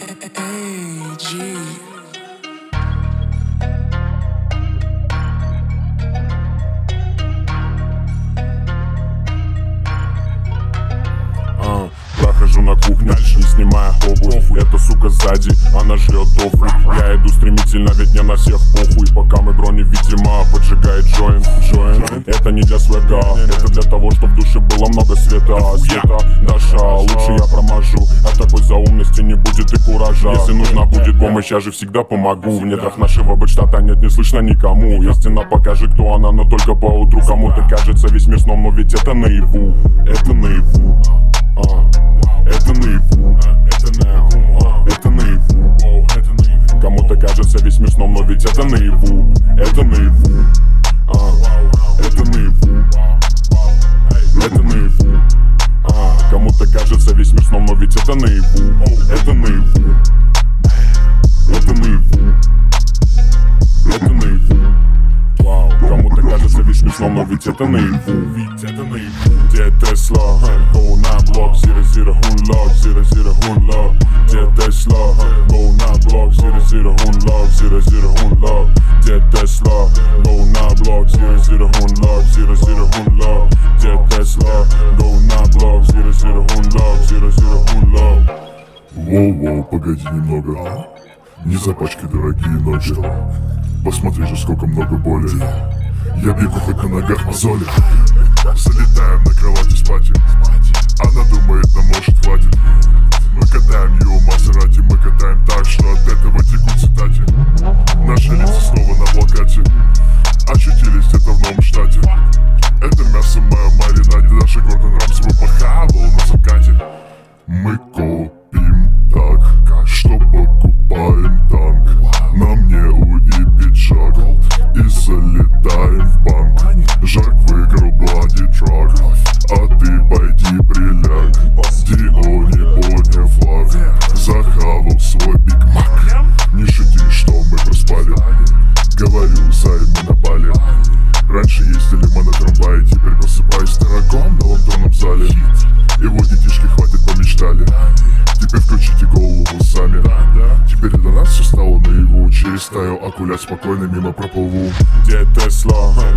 Прохожу на кухню, не снимая обувь. Эта сука сзади, она жрет тофу. Я иду стремительно, ведь не на всех похуй. Пока мы брони, видимо, поджигает джойнт. Это не для свека, это для того, чтобы в душе было много света. Даша, лучше я проможу. От такой заумности не будет и куража. Если нужна будет помощь, я же всегда помогу. В недрах нашего бэкштата нет, не слышно никому. Истина, покажи, кто она, но только по утру. Кому-то кажется весь мир сном, но ведь это наяву. Это наяву. Это наяву, это наяву. Кому-то кажется весь мир сном, но ведь это наяву. Это наяву, это наяву, это наяву. Кому-то кажется весь мир сном, но ведь это наяву. Это наяву, это наяву, это наяву. Кому-то кажется весь мир сном, но ведь это наяву. Где Тесла, go на блок, зира хунлок, зира хунлок. Где Тесла, go на блок, зира хунлок, зира хунлок. Где Тесла, go на блок, зира хунлок, зира хунлок. Где Тесла, go на блок, зира хунлок, зира хунлок. Воу-воу, погоди немного, не запачкай дорогие ноги. Посмотри же, сколько много боли. Я бегу хоть на ногах мозоли. Залетаем на кровати спать. Она думает, нам может хватит. Мы катаем ее Мазерати. Мы катаем так, что от этого текут цитати. Наши лица снова на плакате. Очутились где-то в новом штате. Это мясо мое маринаде. Даже Гордон Рамси похавал на закате. Мы копим так, что покупаем танк. На мне уди пиджак и залетаем в банк. Жак выиграл блади трак, а ты пойди приляг. Диони поднял флаг, захавал свой Биг Мак. Не шути, что мы проспали, говорю, зай, мы напали. Раньше ездили мы на трамвае, теперь просыпаюсь в дорогом новом тронном зале. Его детишки хватит помечтали, теперь включите голову сами. Теперь до нас все стало наяву, через стаю акулят спокойно мимо проплыву. Где Тесла,